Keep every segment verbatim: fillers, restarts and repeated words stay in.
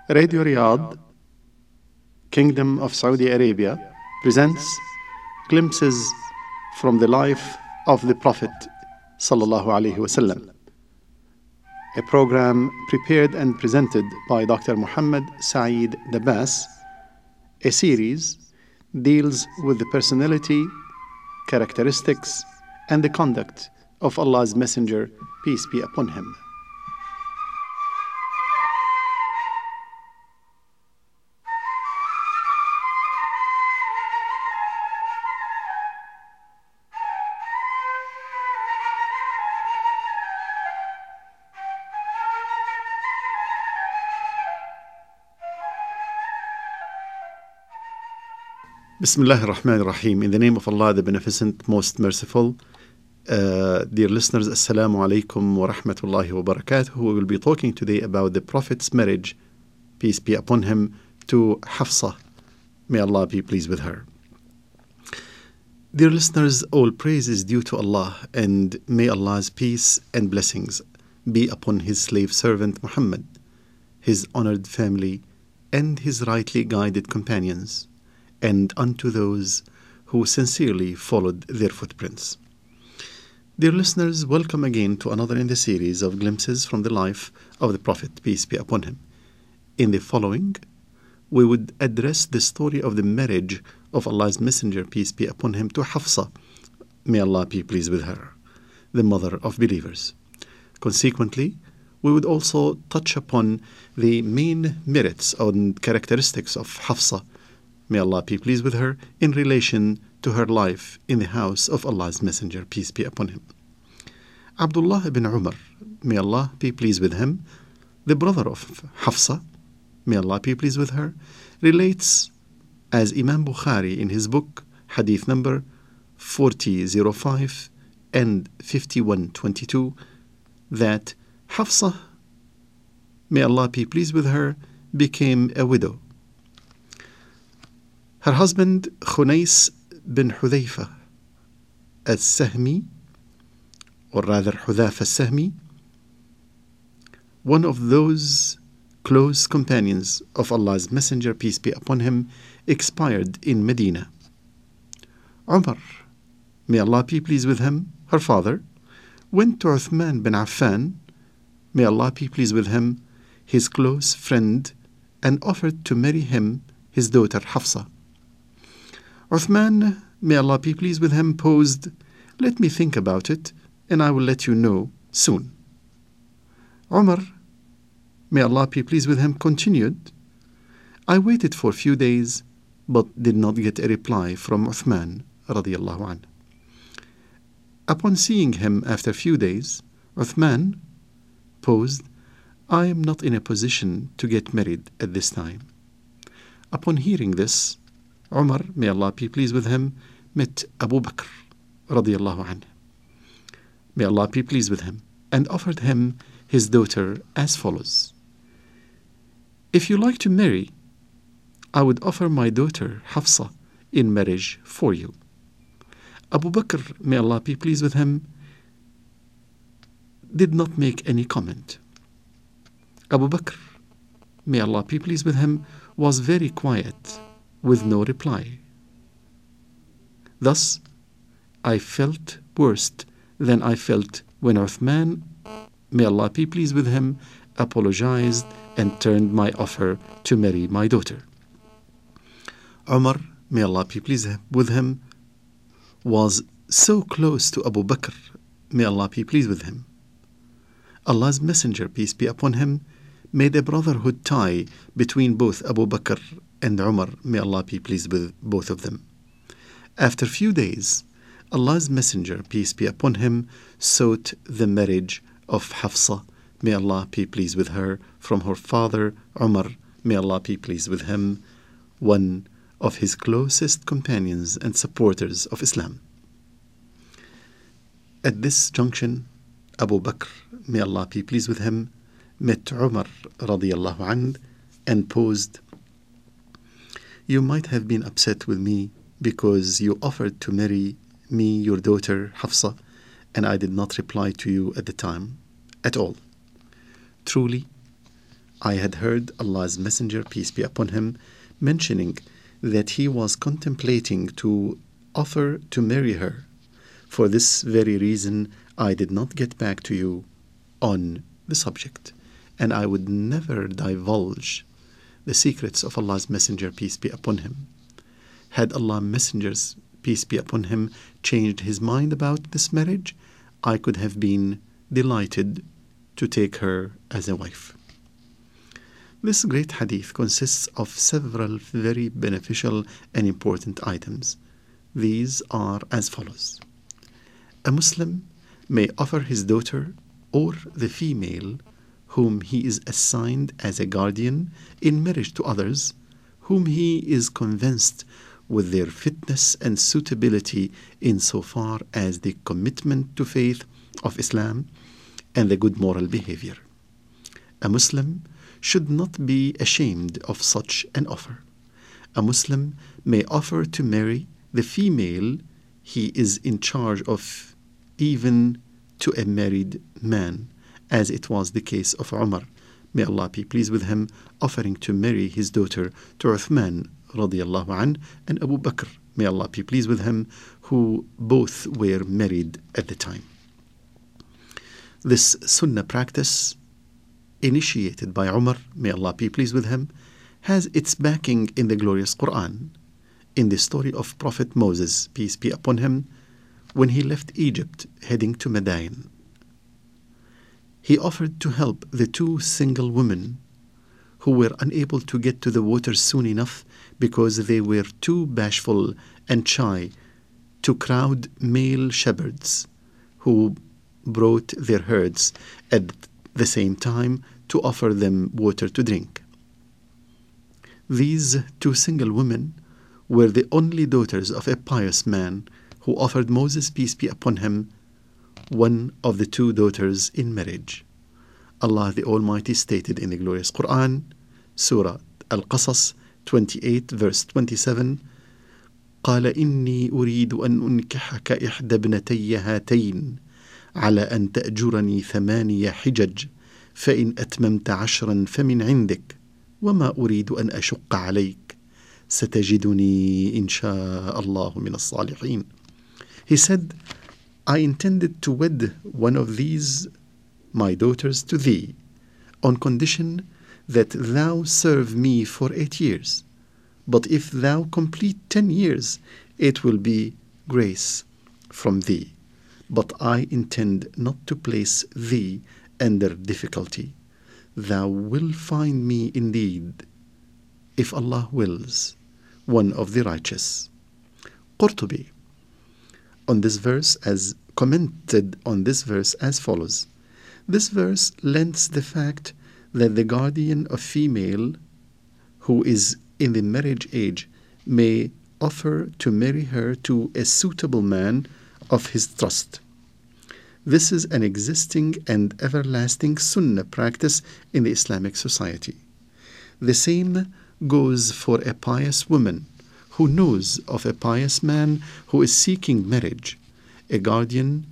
Radio Riyadh, Kingdom of Saudi Arabia, presents glimpses from the life of the Prophet sallallahu alaihi wasallam. A program prepared and presented by Doctor Muhammad Saeed Dabas. A series deals with the personality, characteristics, and the conduct of Allah's Messenger, peace be upon him. Bismillah ar-Rahman ar-Rahim. In the name of Allah, the Beneficent, Most Merciful. Uh, dear listeners, Assalamu alaikum wa rahmatullahi wa barakatuh. We will be talking today about the Prophet's marriage, peace be upon him, to Hafsa. May Allah be pleased with her. Dear listeners, all praise is due to Allah, and may Allah's peace and blessings be upon His slave servant Muhammad, His honored family, and His rightly guided companions, and unto those who sincerely followed their footprints. Dear listeners, welcome again to another in the series of glimpses from the life of the Prophet, peace be upon him. In the following, we would address the story of the marriage of Allah's Messenger, peace be upon him, to Hafsa, may Allah be pleased with her, the mother of believers. Consequently, we would also touch upon the main merits and characteristics of Hafsa, may Allah be pleased with her, in relation to her life in the house of Allah's Messenger, peace be upon him. Abdullah ibn Umar, may Allah be pleased with him, the brother of Hafsa, may Allah be pleased with her, relates, as Imam Bukhari in his book, hadith number forty oh five and fifty-one twenty-two, that Hafsa, may Allah be pleased with her, became a widow. Her husband, Khunais bin Hudayfa al-Sahmi, or rather Hudhafa al-Sahmi, one of those close companions of Allah's Messenger, peace be upon him, expired in Medina. Umar, may Allah be pleased with him, her father, went to Uthman bin Affan, may Allah be pleased with him, his close friend, and offered to marry him his daughter Hafsa. Uthman, may Allah be pleased with him, posed, "Let me think about it, and I will let you know soon." Umar, may Allah be pleased with him, continued, "I waited for a few days, but did not get a reply from Uthman radiyallahu anhu. Upon seeing him after a few days, Uthman posed, "I am not in a position to get married at this time." Upon hearing this, Umar, may Allah be pleased with him, met Abu Bakr radiyallahu anhu, may Allah be pleased with him, and offered him his daughter as follows: "If you like to marry, I would offer my daughter Hafsa in marriage for you." Abu Bakr, may Allah be pleased with him, did not make any comment. Abu Bakr, may Allah be pleased with him, was very quiet, with no reply. Thus, I felt worse than I felt when Uthman, may Allah be pleased with him, apologized and turned my offer to marry my daughter. Umar, may Allah be pleased with him, was so close to Abu Bakr, may Allah be pleased with him. Allah's Messenger, peace be upon him, made a brotherhood tie between both Abu Bakr and Umar, may Allah be pleased with both of them. After a few days, Allah's Messenger, peace be upon him, sought the marriage of Hafsa, may Allah be pleased with her, from her father Umar, may Allah be pleased with him, one of his closest companions and supporters of Islam. At this junction, Abu Bakr, may Allah be pleased with him, met Umar radiyallahu anhu and posed, "You might have been upset with me because you offered to marry me your daughter Hafsa, and I did not reply to you at the time at all. Truly, I had heard Allah's Messenger, peace be upon him, mentioning that he was contemplating to offer to marry her. For this very reason, I did not get back to you on the subject, and I would never divulge the secrets of Allah's Messenger, peace be upon him. Had Allah's Messenger's, peace be upon him, changed his mind about this marriage, I could have been delighted to take her as a wife. This great hadith consists of several very beneficial and important items. These are as follows. A Muslim may offer his daughter or the female whom he is assigned as a guardian in marriage to others whom he is convinced with their fitness and suitability insofar as the commitment to faith of Islam and the good moral behavior. A Muslim should not be ashamed of such an offer. A Muslim may offer to marry the female he is in charge of, even to a married man, as it was the case of Umar, may Allah be pleased with him, offering to marry his daughter to Uthman radiallahu anh and Abu Bakr, may Allah be pleased with him, who both were married at the time. This sunnah practice, initiated by Umar, may Allah be pleased with him, has its backing in the glorious Quran, in the story of Prophet Moses, peace be upon him, when he left Egypt heading to Madian. He offered to help the two single women who were unable to get to the water soon enough because they were too bashful and shy to crowd male shepherds who brought their herds at the same time to offer them water to drink. These two single women were the only daughters of a pious man who offered Moses, peace be upon him, one of the two daughters in marriage. Allah the Almighty stated in the glorious Quran, Surah Al-Qasas twenty-eight, verse twenty-seven, قال إني أريد أن أنكحك إحدى ابنتي هاتين على أن تأجرني ثماني حجج فإن أتممت عشرا فمن عندك وما أريد أن أشق عليك ستجدني إن شاء الله من الصالحين. He said, I intended to wed one of these my daughters to thee, on condition that thou serve me for eight years. But if thou complete ten years, it will be grace from thee. But I intend not to place thee under difficulty. Thou will find me indeed, if Allah wills, one of the righteous. Qurtubi, on this verse, as commented on this verse as follows. This verse lends the fact that the guardian of female who is in the marriage age may offer to marry her to a suitable man of his trust. This is an existing and everlasting sunnah practice in the Islamic society. The same goes for a pious woman who knows of a pious man who is seeking marriage. A guardian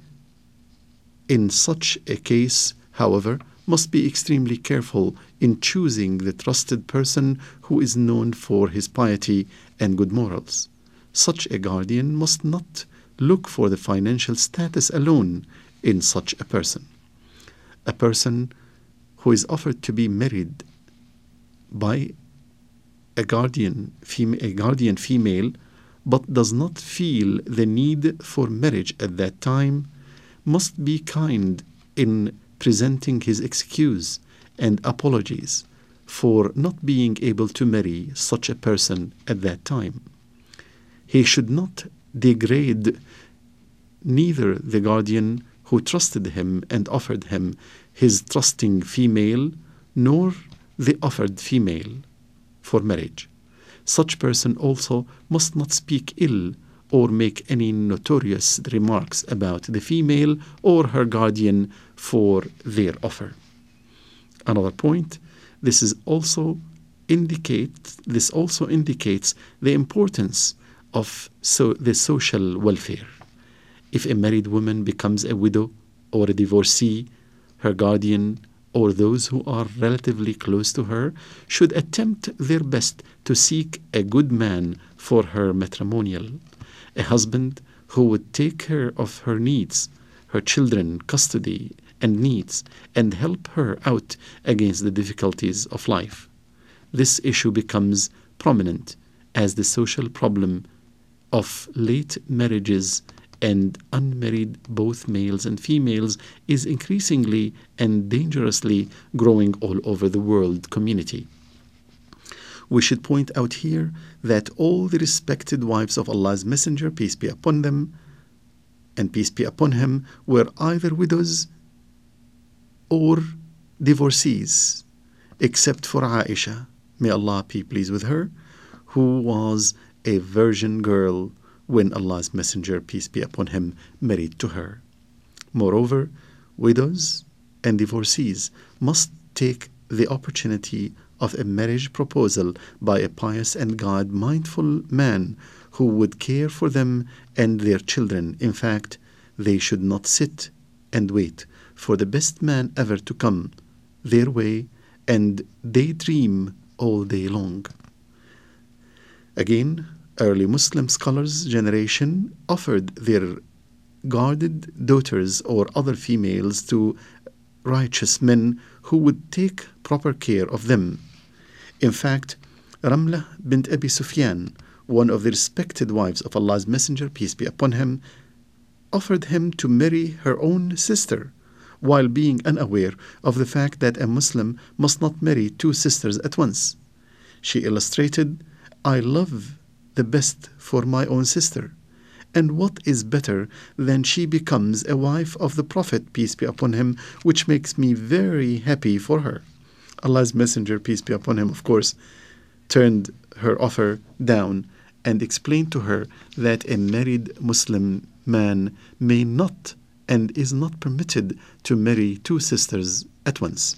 in such a case, however, must be extremely careful in choosing the trusted person who is known for his piety and good morals. Such a guardian must not look for the financial status alone in such a person. A person who is offered to be married by a guardian, fem- a guardian female, but does not feel the need for marriage at that time, must be kind in presenting his excuse and apologies for not being able to marry such a person at that time. He should not degrade neither the guardian who trusted him and offered him his trusting female, nor the offered female for marriage. Such person also must not speak ill or make any notorious remarks about the female or her guardian for their offer. Another point, this is also indicates this also indicates the importance of so the social welfare. If a married woman becomes a widow or a divorcee, her guardian or those who are relatively close to her, should attempt their best to seek a good man for her matrimonial, a husband who would take care of her needs, her children, custody, and needs, and help her out against the difficulties of life. This issue becomes prominent as the social problem of late marriages and unmarried, both males and females, is increasingly and dangerously growing all over the world community. We should point out here that all the respected wives of Allah's Messenger, peace be upon them, and peace be upon him, were either widows or divorcees, except for Aisha, may Allah be pleased with her, who was a virgin girl when Allah's Messenger, peace be upon him, married to her. Moreover, widows and divorcees must take the opportunity of a marriage proposal by a pious and God-mindful man who would care for them and their children. In fact, they should not sit and wait for the best man ever to come their way and daydream all day long. Again, early Muslim scholars' generation offered their guarded daughters or other females to righteous men who would take proper care of them. In fact, Ramlah bint Abi Sufyan, one of the respected wives of Allah's Messenger, peace be upon him, offered him to marry her own sister, while being unaware of the fact that a Muslim must not marry two sisters at once. She illustrated, "I love the best for my own sister, and what is better than she becomes a wife of the Prophet, peace be upon him, which makes me very happy for her." Allah's Messenger, peace be upon him, of course, turned her offer down and explained to her that a married Muslim man may not and is not permitted to marry two sisters at once.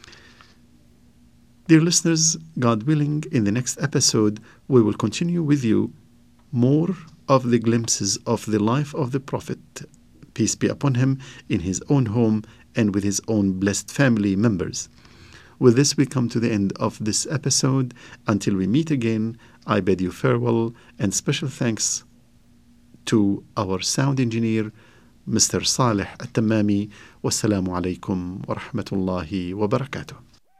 Dear listeners, God willing, in the next episode, we will continue with you more of the glimpses of the life of the Prophet, peace be upon him, in his own home and with his own blessed family members. With this, we come to the end of this episode. Until we meet again, I bid you farewell, and special thanks to our sound engineer, Mister Saleh Al-Tamami. Wassalamu alaikum wa rahmatullahi wa barakatuh.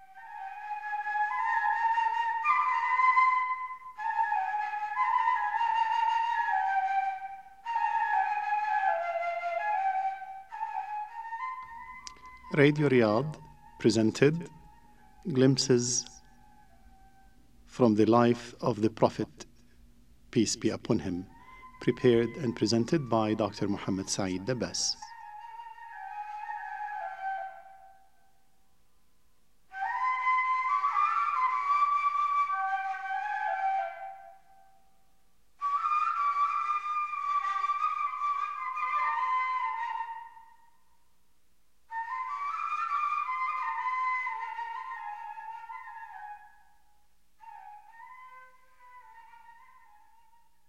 Radio Riyadh presented Glimpses from the Life of the Prophet, peace be upon him, prepared and presented by Doctor Muhammad Saeed Dabbas.